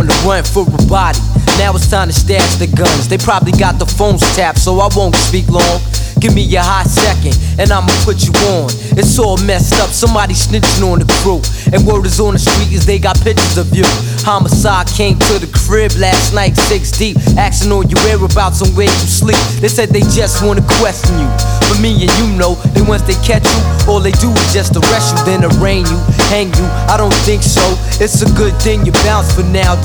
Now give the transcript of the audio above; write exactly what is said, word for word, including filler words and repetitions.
on the run for a body. Now it's time to stash the guns. They probably got the phones tapped, so I won't speak long. Give me a hot second, and I'ma put you on. It's all messed up, somebody snitching on the crew. And word is on the street is they got pictures of you. Homicide came to the crib last night, six deep, asking all your whereabouts and where you sleep. They said they just wanna question you. But me and you know, that once they catch you, all they do is just arrest you, then arraign you, hang you. I don't think so, it's a good thing you bounce for now.